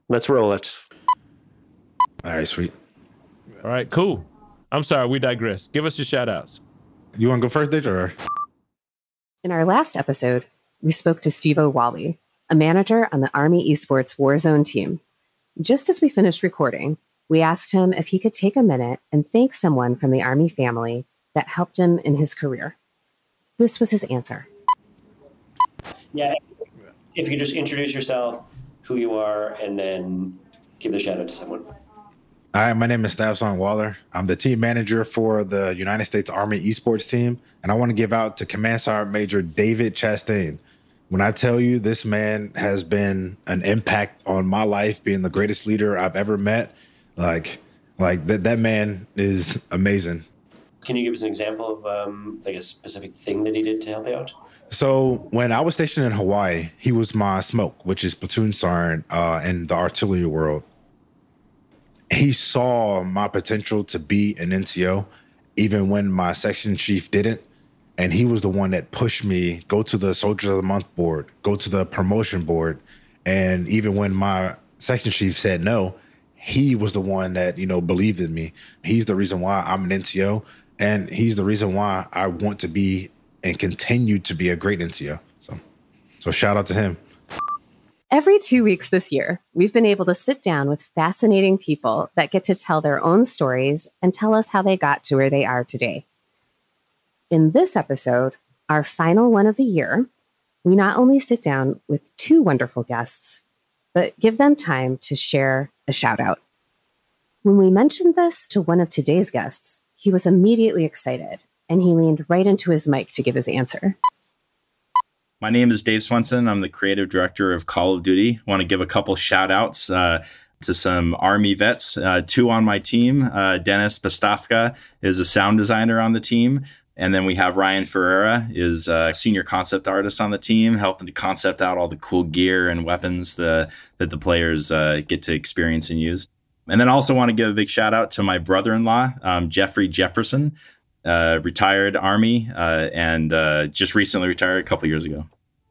Let's roll it. All right, sweet. All right, cool. I'm sorry, we digress. Give us your shout outs. You want to go first, Ditch, or? In our last episode, we spoke to Steve O'Wally, a manager on the Army Esports Warzone team. Just as we finished recording, we asked him if he could take a minute and thank someone from the Army family that helped him in his career. This was his answer. Yeah, if you could just introduce yourself, who you are, and then give the shout out to someone. Hi, my name is Stavson Waller. I'm the team manager for the United States Army Esports team, and I want to give out to Command Sergeant Major David Chastain. When I tell you this man has been an impact on my life, being the greatest leader I've ever met, like that man is amazing. Can you give us an example of like a specific thing that he did to help you out? So when I was stationed in Hawaii, he was my smoke, which is platoon sergeant in the artillery world. He saw my potential to be an NCO, even when my section chief didn't. And he was the one that pushed me, go to the Soldiers of the Month board, go to the promotion board. And even when my section chief said no, he was the one that, believed in me. He's the reason why I'm an NCO. And he's the reason why I want to be and continue to be a great NCO. So shout out to him. Every 2 weeks this year, we've been able to sit down with fascinating people that get to tell their own stories and tell us how they got to where they are today. In this episode, our final one of the year, we not only sit down with two wonderful guests, but give them time to share a shout out. When we mentioned this to one of today's guests, he was immediately excited, and he leaned right into his mic to give his answer. My name is Dave Swenson. I'm the creative director of Call of Duty. I want to give a couple shout outs to some Army vets, two on my team. Dennis Pastafka is a sound designer on the team. And then we have Ryan Ferreira is a senior concept artist on the team, helping to concept out all the cool gear and weapons that the players get to experience and use. And then I also want to give a big shout out to my brother-in-law, Jeffrey Jefferson, retired Army and just recently retired a couple years ago.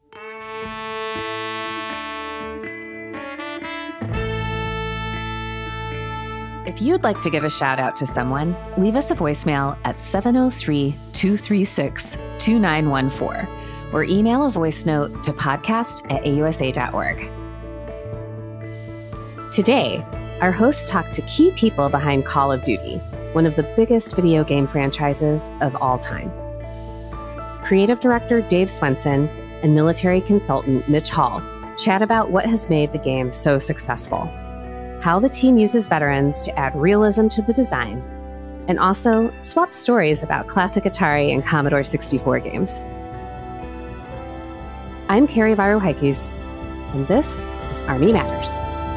If you'd like to give a shout out to someone, leave us a voicemail at 703-236-2914 or email a voice note to podcast@ausa.org. Today, our hosts talked to key people behind Call of Duty, one of the biggest video game franchises of all time. Creative director Dave Swenson and military consultant Mitch Hall chat about what has made the game so successful, how the team uses veterans to add realism to the design, and also swap stories about classic Atari and Commodore 64 games. I'm Carrie Varuhaikis, and this is Army Matters.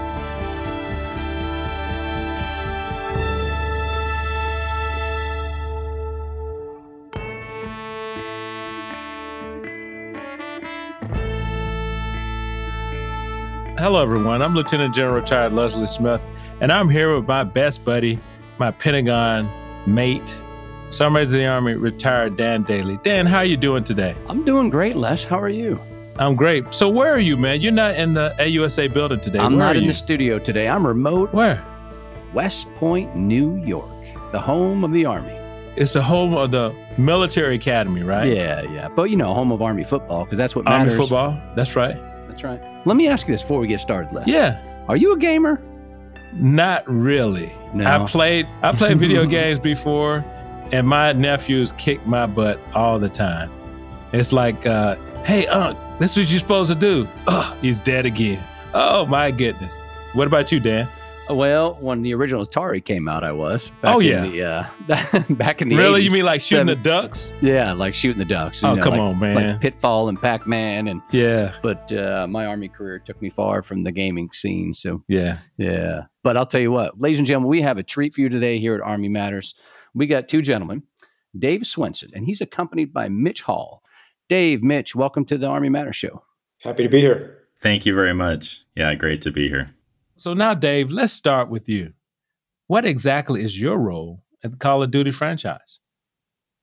Hello, everyone. I'm Lieutenant General Retired Leslie Smith, and I'm here with my best buddy, my Pentagon mate, Sergeant Major of the Army, retired Dan Daly. Dan, how are you doing today? I'm doing great, Les. How are you? I'm great. So where are you, man? You're not in the AUSA building today. I'm not in the studio today. I'm remote. Where? West Point, New York, the home of the Army. It's the home of the military academy, right? Yeah. But, home of Army football, because that's what matters. Army football. That's right. That's right. Let me ask you this before we get started, Les. Yeah. Are you a gamer? Not really. No. I played video games before, and my nephews kick my butt all the time. It's like, hey, Unc, this is what you're supposed to do. Oh, he's dead again. Oh, my goodness. What about you, Dan? Well, when the original Atari came out, I was. Back in the Really? 80s. You mean like shooting the ducks? Yeah, like shooting the ducks. Come on, man. Like Pitfall and Pac-Man. And yeah. But my Army career took me far from the gaming scene. So yeah. But I'll tell you what, ladies and gentlemen, we have a treat for you today here at Army Matters. We got two gentlemen, Dave Swenson, and he's accompanied by Mitch Hall. Dave, Mitch, welcome to the Army Matters show. Happy to be here. Thank you very much. Yeah, great to be here. So now, Dave, let's start with you. What exactly is your role at the Call of Duty franchise?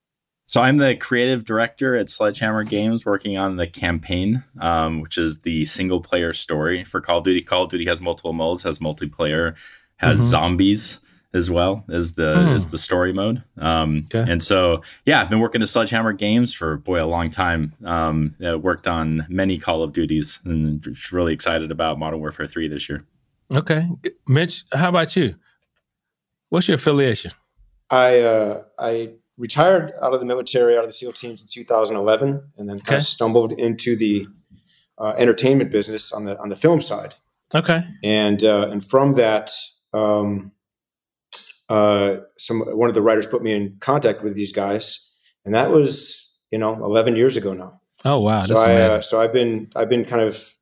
So I'm the creative director at Sledgehammer Games, working on the campaign, which is the single player story for Call of Duty. Call of Duty has multiple modes, has multiplayer, has zombies as well as the story mode. And so, I've been working at Sledgehammer Games for a long time. Worked on many Call of Duties, and just really excited about Modern Warfare 3 this year. Okay, Mitch, how about you? What's your affiliation? I retired out of the military, out of the SEAL teams in 2011, and then kind of stumbled into the entertainment business on the film side. Okay, and from that, one of the writers put me in contact with these guys, and that was 11 years ago now. Oh wow! So I've been kind of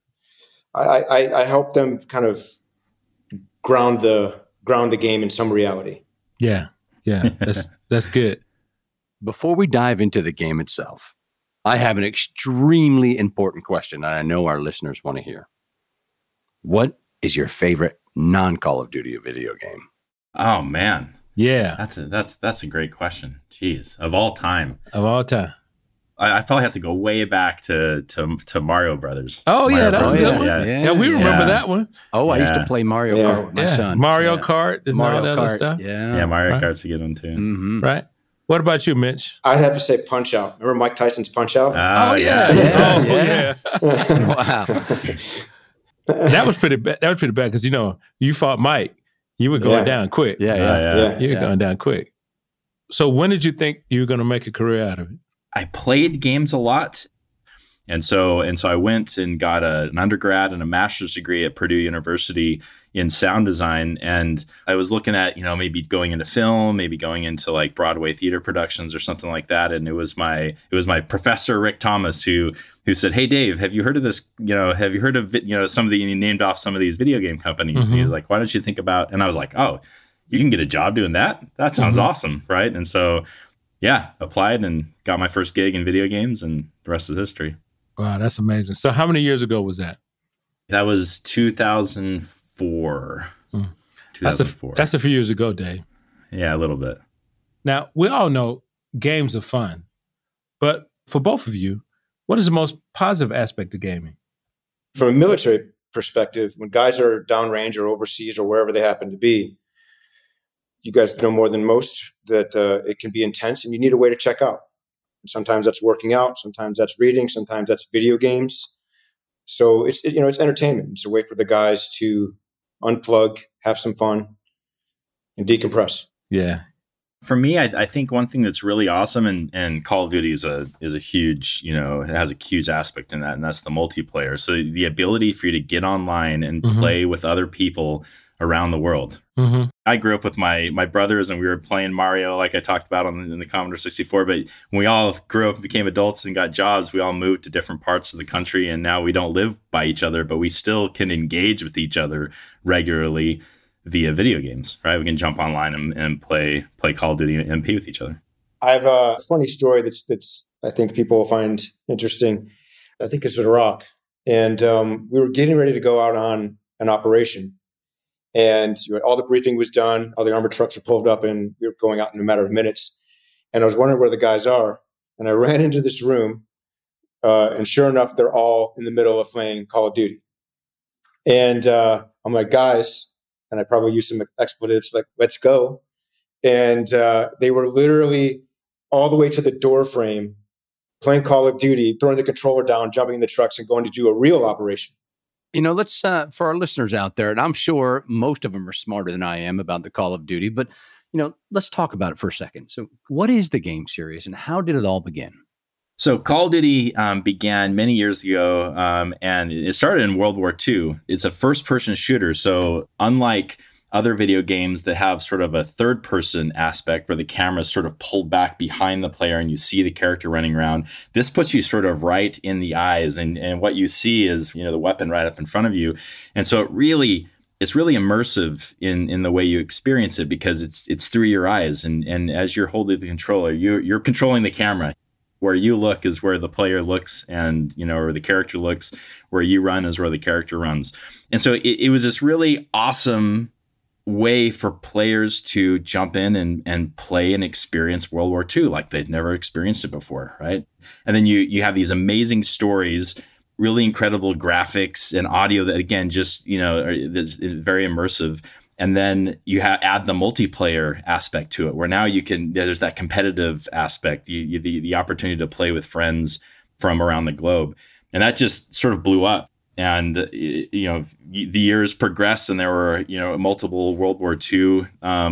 I helped them kind of ground the game in some reality. Yeah, that's good. Before we dive into the game itself, I have an extremely important question that I know our listeners want to hear. What is your favorite non-Call of Duty video game? Oh man. Yeah. That's a great question. Jeez. Of all time. I probably have to go way back to Mario Brothers. Oh, Mario that's Brothers. a good one. Yeah, we remember that one. Oh, I used to play Mario Kart with my son. Mario Kart. There's Mario all that Kart. other stuff. Yeah, Mario Kart's a good one too. Mm-hmm. Right. What about you, Mitch? I'd have to say Punch Out. Remember Mike Tyson's Punch Out? Yeah. Wow. That was pretty bad. That was pretty bad because you fought Mike. You were going down quick. Yeah. You were going down quick. So when did you think you were going to make a career out of it? I played games a lot. And so I went and got an undergrad and a master's degree at Purdue University in sound design. And I was looking at, maybe going into film, maybe going into like Broadway theater productions or something like that. And it was my professor, Rick Thomas, who said, "Hey, Dave, have you heard of this? Have you heard of, he named off some of these video game companies." Mm-hmm. And he's like, "Why don't you think about," and I was like, "Oh, you can get a job doing that? That sounds awesome." Right. And so, applied and got my first gig in video games, and the rest is history. Wow, that's amazing. So how many years ago was that? That was 2004. 2004. That's a few years ago, Dave. Yeah, a little bit. Now, we all know games are fun. But for both of you, what is the most positive aspect of gaming? From a military perspective, when guys are downrange or overseas or wherever they happen to be, you guys know more than most that it can be intense and you need a way to check out. Sometimes that's working out. Sometimes that's reading. Sometimes that's video games. So it's entertainment. It's a way for the guys to unplug, have some fun, and decompress. Yeah. For me, I think one thing that's really awesome, and Call of Duty is a huge, it has a huge aspect in that, and that's the multiplayer. So the ability for you to get online and play with other people around the world. Mm-hmm. I grew up with my brothers, and we were playing Mario, like I talked about in the Commodore 64. But when we all grew up and became adults and got jobs, we all moved to different parts of the country, and now we don't live by each other, but we still can engage with each other regularly via video games, right? We can jump online and play Call of Duty and MP with each other. I have a funny story that's I think people will find interesting. I think it's with Iraq, and we were getting ready to go out on an operation. And all the briefing was done. All the armored trucks were pulled up, and we were going out in a matter of minutes. And I was wondering where the guys are. And I ran into this room, and sure enough, they're all in the middle of playing Call of Duty. And I'm like, "Guys," and I probably used some expletives, like, "Let's go." And they were literally all the way to the door frame, playing Call of Duty, throwing the controller down, jumping in the trucks, and going to do a real operation. Let's, for our listeners out there, and I'm sure most of them are smarter than I am about the Call of Duty, but, let's talk about it for a second. So what is the game series and how did it all begin? So Call of Duty began many years ago, and it started in World War II. It's a first-person shooter. So unlike other video games that have sort of a third-person aspect where the camera is sort of pulled back behind the player and you see the character running around, this puts you sort of right in the eyes, and what you see is the weapon right up in front of you. And so it's really immersive in the way you experience it, because it's through your eyes, and as you're holding the controller, you're controlling the camera. Where you look is where the player looks, and or the character looks. Where you run is where the character runs. And so it was this really awesome way for players to jump in and play and experience World War II like they'd never experienced it before, right? And then you have these amazing stories, really incredible graphics and audio that, again, just, is very immersive. And then you add the multiplayer aspect to it, where now there's that competitive aspect, the opportunity to play with friends from around the globe. And that just sort of blew up. And, the years progressed, and there were, multiple World War II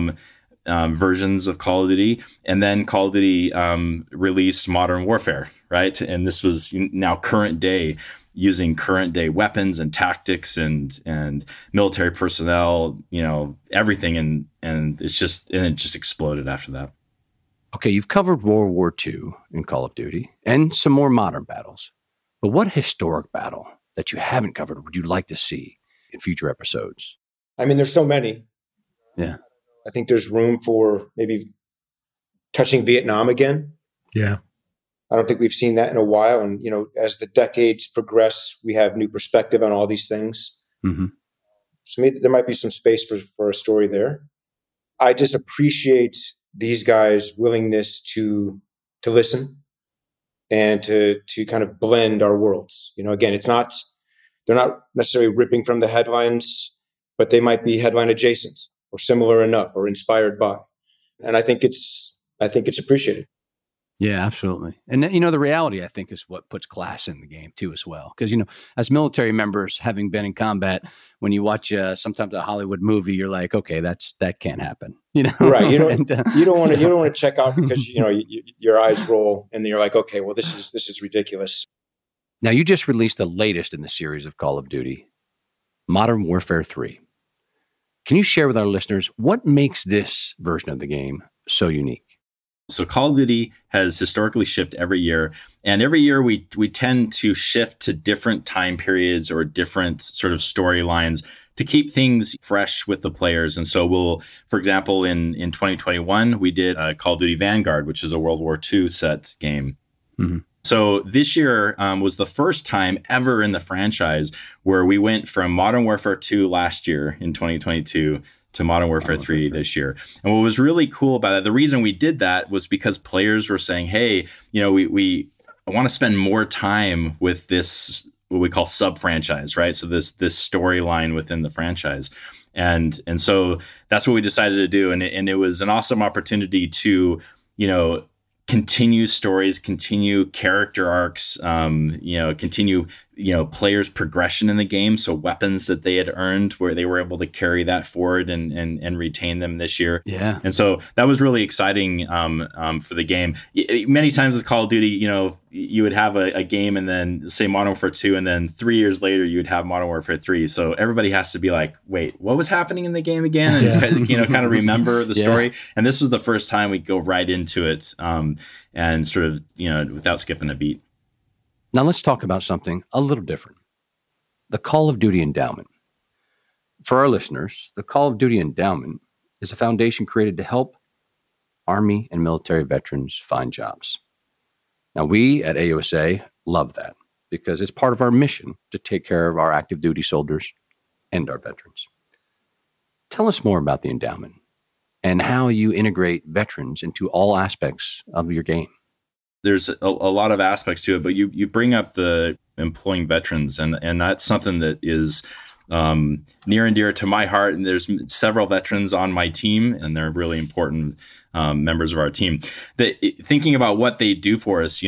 versions of Call of Duty. And then Call of Duty released Modern Warfare, right? And this was now current day, using current day weapons and tactics and military personnel, everything. And it just exploded after that. Okay, you've covered World War II in Call of Duty and some more modern battles. But what historic battle that you haven't covered would you like to see in future episodes? I mean, there's so many. Yeah. I think there's room for maybe touching Vietnam again. Yeah. I don't think we've seen that in a while. And, as the decades progress, we have new perspective on all these things. Mm-hmm. So maybe there might be some space for a story there. I just appreciate these guys' willingness to listen and to kind of blend our worlds. Again, they're not necessarily ripping from the headlines, but they might be headline adjacent or similar enough or inspired by. And I think it's appreciated. Yeah, absolutely. And, the reality, I think, is what puts class in the game, too, as well. Because, as military members, having been in combat, when you watch sometimes a Hollywood movie, you're like, okay, that can't happen. Right. You don't want to check out because, your eyes roll and you're like, okay, well, this is ridiculous. Now, you just released the latest in the series of Call of Duty, Modern Warfare 3. Can you share with our listeners what makes this version of the game so unique? So Call of Duty has historically shipped every year, and every year we tend to shift to different time periods or different sort of storylines to keep things fresh with the players. And so for example, in 2021, we did Call of Duty Vanguard, which is a World War II set game. Mm-hmm. So this year was the first time ever in the franchise where we went from Modern Warfare 2 last year in 2022 to Modern Warfare 3 this year. And what was really cool about it, the reason we did that was because players were saying, hey, we want to spend more time with this, what we call sub-franchise, right? So this storyline within the franchise. And so that's what we decided to do. And it was an awesome opportunity to, continue stories, continue character arcs, continue, players' progression in the game. So weapons that they had earned, where they were able to carry that forward and retain them this year. Yeah. And so that was really exciting for the game. Many times with Call of Duty, you would have a game and then say Modern Warfare 2, and then 3 years later you would have Modern Warfare 3. So everybody has to be like, wait, what was happening in the game again? And kind of remember the story. And this was the first time we go right into it and sort of, without skipping a beat. Now let's talk about something a little different. The Call of Duty Endowment. For our listeners, the Call of Duty Endowment is a foundation created to help Army and military veterans find jobs. Now, we at AUSA love that because it's part of our mission to take care of our active duty soldiers and our veterans. Tell us more about the endowment and how you integrate veterans into all aspects of your game. There's a lot of aspects to it, but you bring up the employing veterans, and that's something that is near and dear to my heart. And there's several veterans on my team, and they're really important members of our team. Thinking about what they do for us,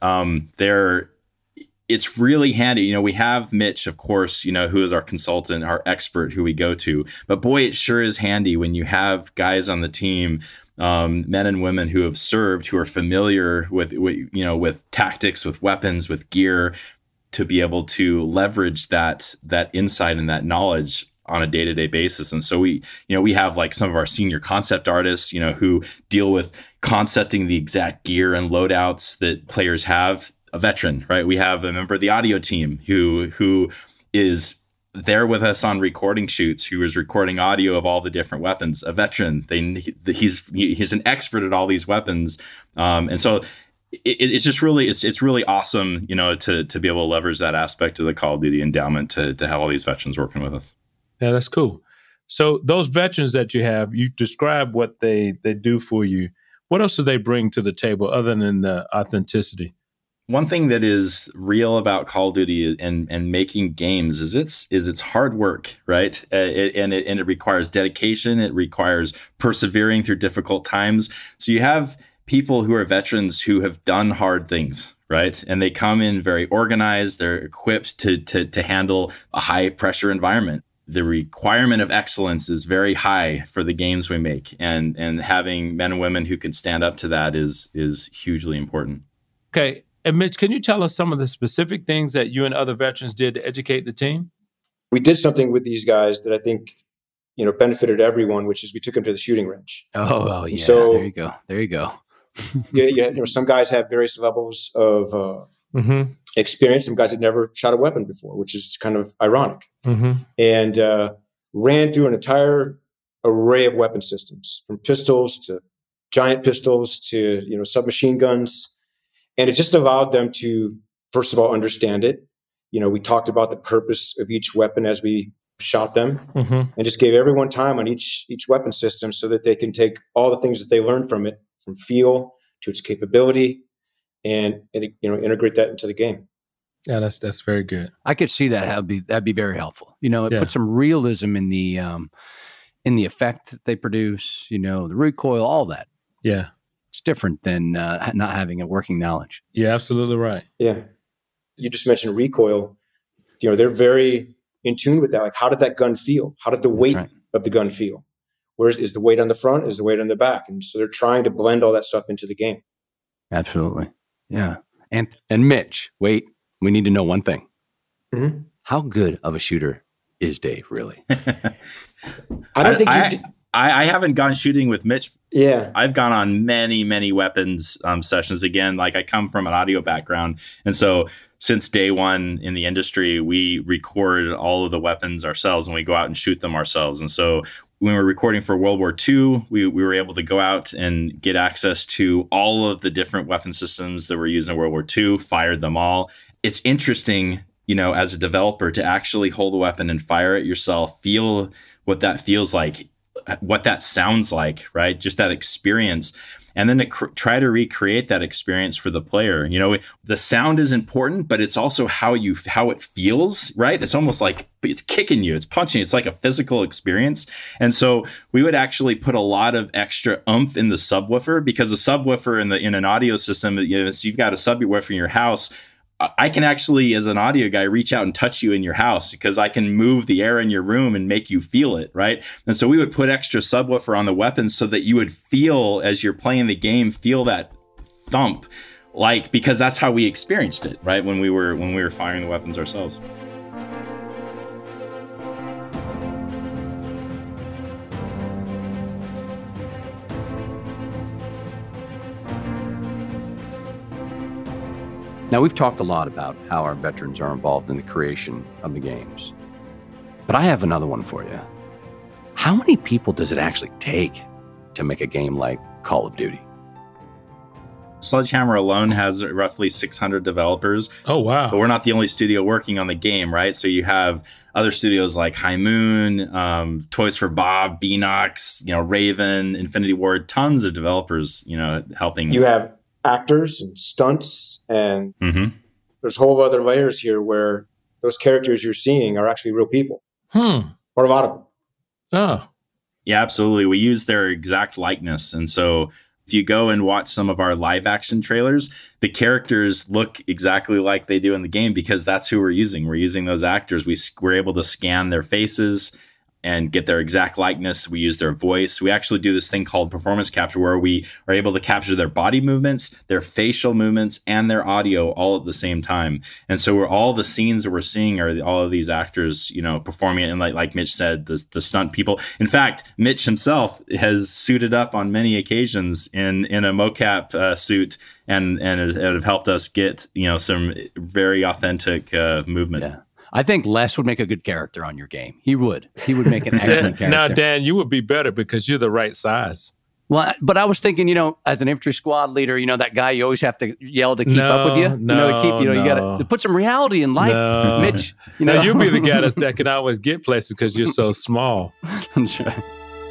it's really handy. We have Mitch, of course, who is our consultant, our expert, who we go to. But boy, it sure is handy when you have guys on the team, men and women who have served, who are familiar with tactics, with weapons, with gear, to be able to leverage that insight and that knowledge on a day-to-day basis. And so we have like some of our senior concept artists, who deal with concepting the exact gear and loadouts that players have. A veteran, right? We have a member of the audio team who is there with us on recording shoots, who is recording audio of all the different weapons. A veteran, he's an expert at all these weapons, and so it's just really it's really awesome, to be able to leverage that aspect of the Call of Duty endowment to have all these veterans working with us. Yeah, that's cool. So those veterans that you have, you describe what they do for you. What else do they bring to the table other than the authenticity? One thing that is real about Call of Duty and making games is it's hard work, right? And it requires dedication. It requires persevering through difficult times. So you have people who are veterans who have done hard things, right? And they come in very organized. They're equipped to handle a high pressure environment. The requirement of excellence is very high for the games we make, and having men and women who can stand up to that is hugely important. Okay. And Mitch, can you tell us some of the specific things that you and other veterans did to educate the team? We did something with these guys that I think, benefited everyone, which is we took them to the shooting range. Oh yeah. So, there you go. Yeah. Some guys have various levels of experience. Some guys had never shot a weapon before, which is kind of ironic. And ran through an entire array of weapon systems, from pistols to giant pistols to submachine guns. And it just allowed them to, first of all, understand it. We talked about the purpose of each weapon as we shot them, and just gave everyone time on each weapon system so that they can take all the things that they learned from it, from feel to its capability, and integrate that into the game. Yeah, that's very good. I could see that. That'd be very helpful. It puts some realism in the effect that they produce. The recoil, all that. Yeah. It's different than not having a working knowledge. Yeah, absolutely right. Yeah. You just mentioned recoil. They're very in tune with that. Like, how did that gun feel? How did the weight of the gun feel? Where is the weight on the front? Is the weight on the back? And so they're trying to blend all that stuff into the game. Absolutely. Yeah. And Mitch, wait, we need to know one thing. How good of a shooter is Dave, really? I don't think I haven't gone shooting with Mitch. Yeah. I've gone on many, many weapons sessions. Again, like, I come from an audio background. And so since day one in the industry, we record all of the weapons ourselves and we go out and shoot them ourselves. And so when we were recording for World War II, we were able to go out and get access to all of the different weapon systems that were used in World War II, fired them all. It's interesting, as a developer, to actually hold a weapon and fire it yourself, feel what that feels like, what that sounds like, right? Just that experience. And then to try to recreate that experience for the player. The sound is important, but it's also how it feels, right? It's almost like it's kicking you, it's punching, it's like a physical experience. And so we would actually put a lot of extra oomph in the subwoofer, because the subwoofer in an audio system, so you've got a subwoofer in your house, I can actually, as an audio guy, reach out and touch you in your house because I can move the air in your room and make you feel it, right? And so we would put extra subwoofer on the weapons so that you would feel, as you're playing the game, feel that thump, because that's how we experienced it, right? When we were firing the weapons ourselves. Now, we've talked a lot about how our veterans are involved in the creation of the games. But I have another one for you. How many people does it actually take to make a game like Call of Duty? Sledgehammer alone has roughly 600 developers. Oh, wow. But we're not the only studio working on the game, right? So you have other studios like High Moon, Toys for Bob, Beanox, Raven, Infinity Ward, tons of developers, helping. You have actors and stunts, and there's whole other layers here where those characters you're seeing are actually real people. Or a lot of them. Oh. Yeah, absolutely. We use their exact likeness. And so if you go and watch some of our live action trailers, the characters look exactly like they do in the game because that's who we're using. We're using those actors. We're able to scan their faces and get their exact likeness. We use their voice. We actually do this thing called performance capture, where we are able to capture their body movements, their facial movements, and their audio all at the same time. And so all the scenes that we're seeing are all of these actors, performing it. And like Mitch said, the stunt people. In fact, Mitch himself has suited up on many occasions in a mocap suit and have helped us get, some very authentic movement. Yeah. I think Les would make a good character on your game. He would make an excellent character. Now, Dan, you would be better because you're the right size. Well, but I was thinking, as an infantry squad leader, that guy you always have to yell to keep up with you. You got to put some reality in life, Mitch. Now, you'll be the guy that can always get places because you're so small. That's right.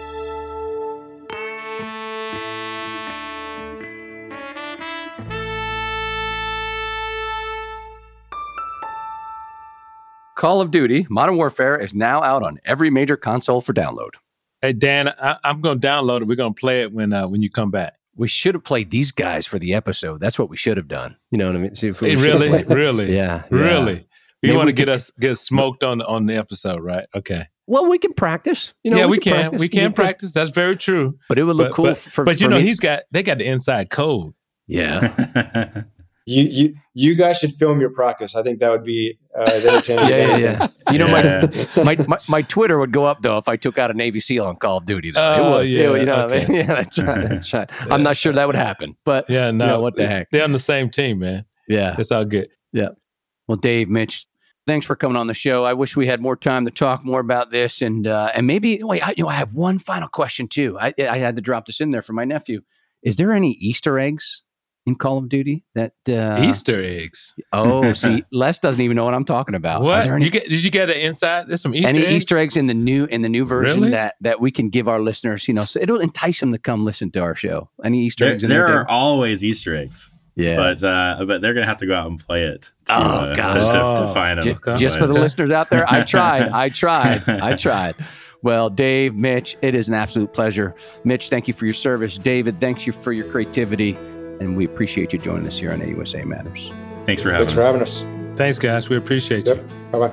Call of Duty Modern Warfare is now out on every major console for download. Hey, Dan, I'm going to download it. We're going to play it when you come back. We should have played these guys for the episode. That's what we should have done. You know what I mean? See if we really? Yeah. Really? You want to get smoked on the episode, right? Okay. Well, we can practice. We can. We can practice. That's very true. But it would look cool for But me. they got the inside code. Yeah. You guys should film your practice. I think that would be entertaining. Yeah. My Twitter would go up though if I took out a Navy SEAL on Call of Duty. Though. What I mean? Yeah, that's right. Yeah. I'm not sure that would happen, but what the heck? They're on the same team, man. Yeah, it's all good. Yeah. Well, Dave, Mitch, thanks for coming on the show. I wish we had more time to talk more about this, and maybe I have one final question too. I had to drop this in there for my nephew. Is there any Easter eggs in Call of Duty that Easter eggs? Oh, see, Les doesn't even know what I'm talking about. What did you get an insight? There's some Easter eggs? Easter eggs in the new version that we can give our listeners, so it'll entice them to come listen to our show. Any Easter eggs in there? There are always Easter eggs. Yeah, but they're gonna have to go out and play it to find them. Just for the listeners out there, I tried. Well, Dave, Mitch, it is an absolute pleasure. Mitch, thank you for your service. David, thank you for your creativity. And we appreciate you joining us here on AUSA Matters. Thanks for having us. Thanks, guys. We appreciate you. Bye-bye.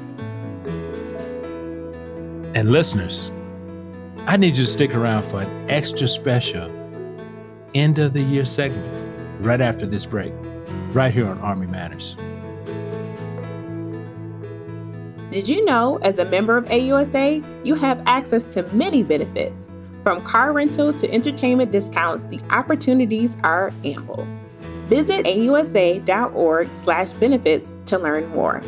And listeners, I need you to stick around for an extra special end of the year segment right after this break, right here on Army Matters. Did you know, as a member of AUSA, you have access to many benefits? From car rental to entertainment discounts, the opportunities are ample. Visit ausa.org/benefits to learn more.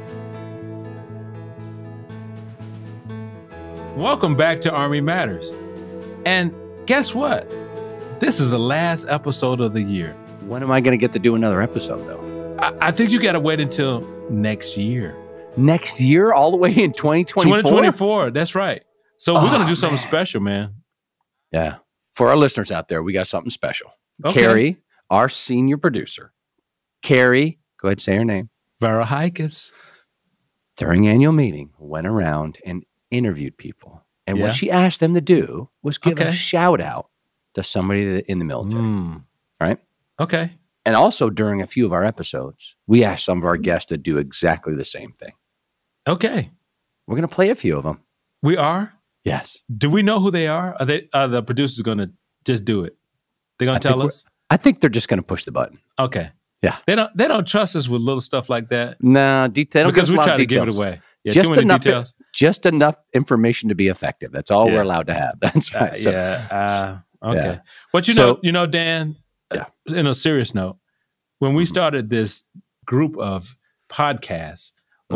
Welcome back to Army Matters. And guess what? This is the last episode of the year. When am I going to get to do another episode, though? I think you got to wait until next year. Next year? All the way in 2024? 2024, that's right. So we're going to do something special, man. Yeah. For our listeners out there, we got something special. Okay. Carrie, our senior producer. Carrie, go ahead and say her name. Varahikis. During annual meeting, went around and interviewed people. And what she asked them to do was give a shout out to somebody in the military. Right? Okay. And also during a few of our episodes, we asked some of our guests to do exactly the same thing. Okay. We're going to play a few of them. We are? Yes. Do we know who they are? Are the producers going to just do it? They're going to tell us? I think they're just going to push the button. Okay. Yeah. They don't trust us with little stuff like that. No, detail. Because we try to give it away. Yeah, just enough information to be effective. That's all we're allowed to have. That's right. Okay. But Dan, in a serious note, when we started this group of podcasts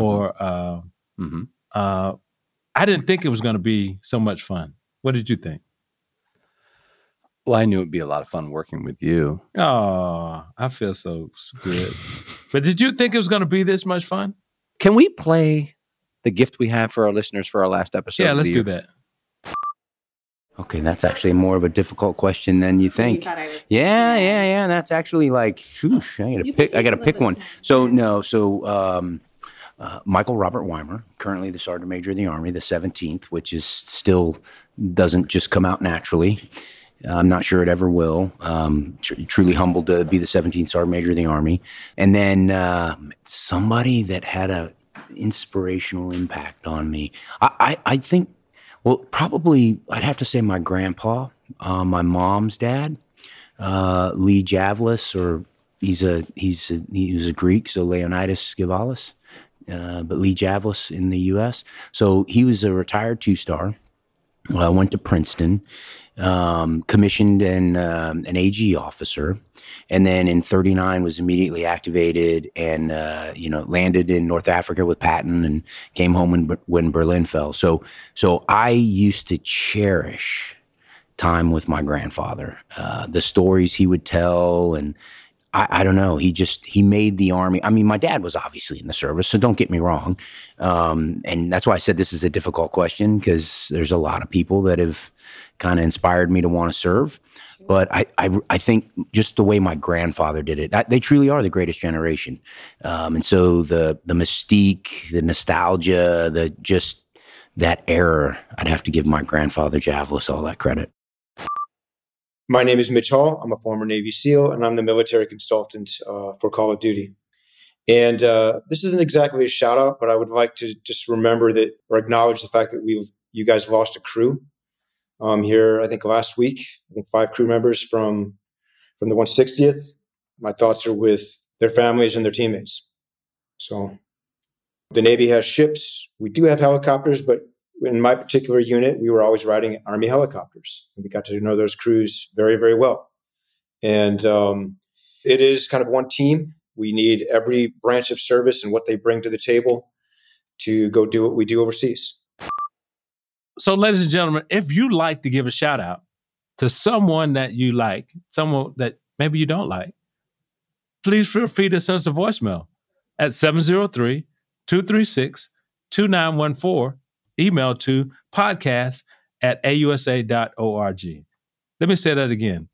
I didn't think it was going to be so much fun. What did you think? Well, I knew it'd be a lot of fun working with you. Oh, I feel so good. But did you think it was going to be this much fun? Can we play the gift we have for our listeners for our last episode? Yeah, let's do that. Okay, that's actually more of a difficult question than you think. Yeah. That's actually like, I got to pick one. Michael Robert Weimer, currently the Sergeant Major of the Army, the 17th, which is still doesn't just come out naturally. I'm not sure it ever will. Truly humbled to be the 17th Sergeant Major of the Army. And then somebody that had an inspirational impact on me. I think, probably I'd have to say my grandpa, my mom's dad, Lee Javlis, or he was a Greek, so Leonidas Skivalis. But Lee Javlis in the U.S. So he was a retired 2-star, went to Princeton, commissioned an AG officer, and then in 1939 was immediately activated and, landed in North Africa with Patton and came home when Berlin fell. So I used to cherish time with my grandfather. The stories he would tell, and I don't know, he made the Army. I mean, my dad was obviously in the service, so don't get me wrong. And that's why I said this is a difficult question, because there's a lot of people that have kind of inspired me to want to serve. But I think just the way my grandfather did it, they truly are the greatest generation. And so the mystique, the nostalgia, that era, I'd have to give my grandfather Javalis all that credit. My name is Mitch Hall. I'm a former Navy SEAL, and I'm the military consultant for Call of Duty. And this isn't exactly a shout out, but I would like to just remember that, or acknowledge the fact that you guys lost a crew here, I think last week. I think 5 crew members from the 160th. My thoughts are with their families and their teammates. So the Navy has ships. We do have helicopters, but in my particular unit, we were always riding Army helicopters. And we got to know those crews very, very well. And it is kind of one team. We need every branch of service and what they bring to the table to go do what we do overseas. So, ladies and gentlemen, if you'd like to give a shout out to someone that you like, someone that maybe you don't like, please feel free to send us a voicemail at 703-236-2914. Email to podcast@ausa.org. Let me say that again,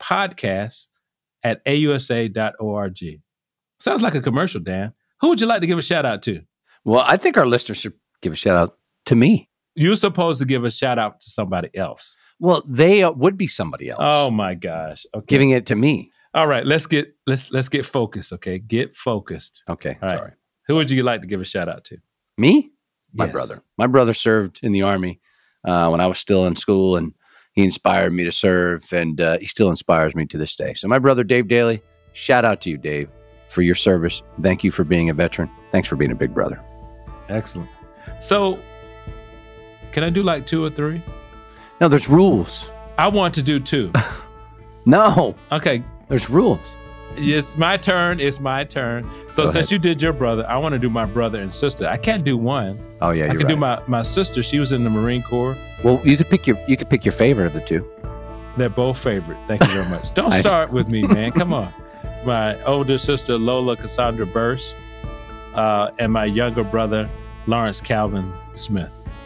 podcast@ausa.org. Sounds like a commercial, Dan. Who would you like to give a shout out to? Well, I think our listeners should give a shout out to me. You're supposed to give a shout out to somebody else. Well, they would be somebody else. Oh my gosh. Okay. Giving it to me. All right, let's get focused, okay? Get focused. Okay, all right. Sorry. Who would you like to give a shout out to? Me? My Yes. brother. My brother served in the Army when I was still in school, and he inspired me to serve, and he still inspires me to this day. So my brother, Dave Daly, shout out to you, Dave, for your service. Thank you for being a veteran. Thanks for being a big brother. Excellent. So, can I do like 2 or 3? No, there's rules. I want to do 2. No. Okay. There's rules. It's my turn. It's my turn. So since you did your brother, I want to do my brother and sister. I can't do one. Oh yeah, I can do my sister. She was in the Marine Corps. Well, you could pick your favorite of the 2. They're both favorite. Thank you very much. Don't start with me, man. Come on. My older sister Lola Cassandra Burse, and my younger brother Lawrence Calvin Smith.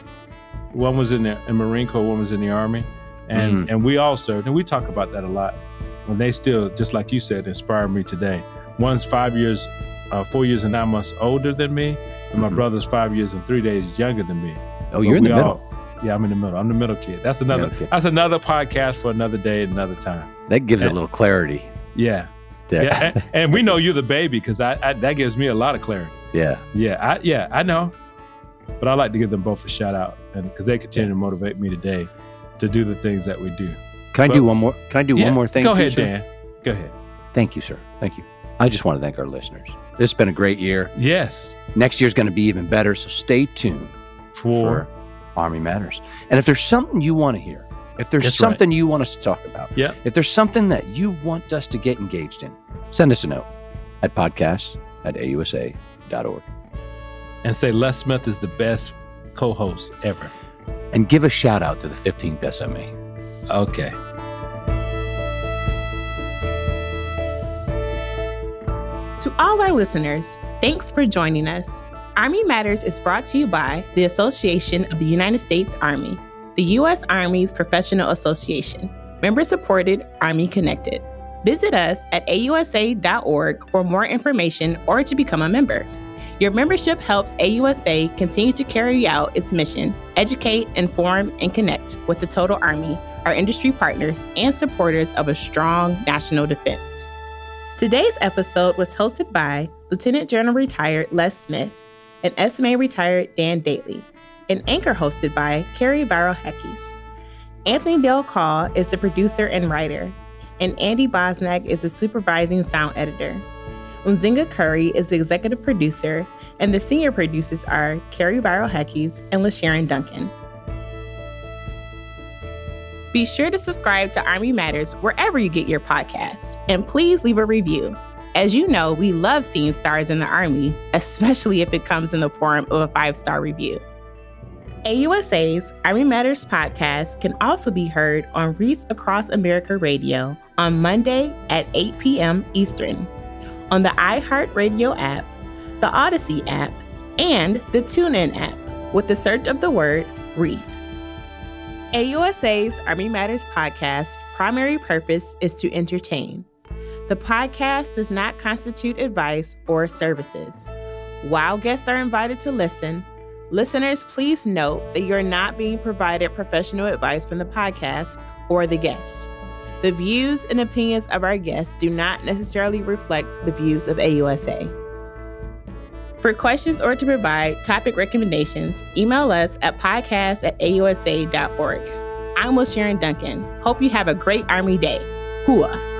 One was in the Marine Corps, one was in the Army, and we all served, and we talk about that a lot. And they still, just like you said, inspire me today. One's 4 years and 9 months older than me, and my brother's 5 years and 3 days younger than me. Oh, you're in the middle. Yeah, I'm in the middle. I'm the middle kid. That's another podcast for another day, another time. That gives a little clarity. Yeah. Yeah, and we know you're the baby, because that gives me a lot of clarity. Yeah. I know. But I like to give them both a shout out, and because they continue to motivate me today to do the things that we do. Can I do one more? Can I do one more thing? Go ahead, Dan. Go ahead. Thank you, sir. Thank you. I just want to thank our listeners. This has been a great year. Yes. Next year's going to be even better, so stay tuned for Army Matters. And if there's something you want to hear, if there's something you want us to talk about, if there's something that you want us to get engaged in, send us a note at podcast@ausa.org. And say Les Smith is the best co-host ever. And give a shout out to the 15th SMA. Okay. To all our listeners, thanks for joining us. Army Matters is brought to you by the Association of the United States Army, the U.S. Army's professional association, member-supported, Army-connected. Visit us at ausa.org for more information or to become a member. Your membership helps AUSA continue to carry out its mission, educate, inform, and connect with the total Army, our industry partners, and supporters of a strong national defense. Today's episode was hosted by Lieutenant General Retired Les Smith and SMA Retired Dan Daly, and anchor hosted by Carrie Barrow-Heckes. Anthony Del Call is the producer and writer, and Andy Bosnack is the supervising sound editor. Unzinga Curry is the executive producer, and the senior producers are Carrie Barrow-Heckes and LaSharon Duncan. Be sure to subscribe to Army Matters wherever you get your podcasts, and please leave a review. As you know, we love seeing stars in the Army, especially if it comes in the form of a 5-star review. AUSA's Army Matters podcast can also be heard on Reach Across America Radio on Monday at 8 p.m. Eastern, on the iHeartRadio app, the Odyssey app, and the TuneIn app with the search of the word Reef. AUSA's Army Matters podcast primary purpose is to entertain. The podcast does not constitute advice or services. While guests are invited to listen, listeners, please note that you're not being provided professional advice from the podcast or the guest. The views and opinions of our guests do not necessarily reflect the views of AUSA. For questions or to provide topic recommendations, email us at podcast@ausa.org. I'm Sharon Duncan. Hope you have a great Army Day. Hooah!